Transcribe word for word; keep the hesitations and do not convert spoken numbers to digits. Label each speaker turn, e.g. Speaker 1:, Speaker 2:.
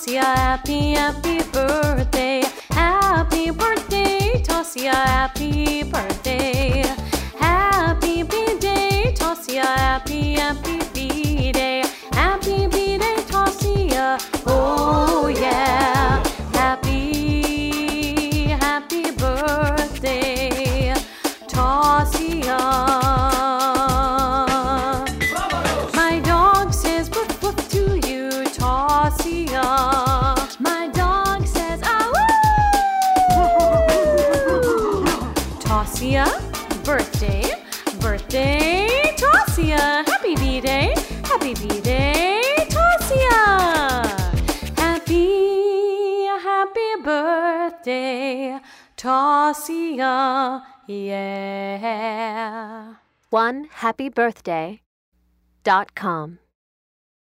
Speaker 1: Tasia, happy, happy birthday. Happy birthday, Tasia, happy birthday. Happy B-Day, Tasia, happy, happy B-Day. Happy B-Day, Tasia, oh yeah. Happy, happy birthday, Tasia. My dog says woof woof to you, Tasia. My dog says ah woo. Tasia, birthday, birthday, Tasia. Happy B-Day, happy B-Day, Tasia. Happy, happy birthday, Tasia, yeah.
Speaker 2: one happy birthday dot com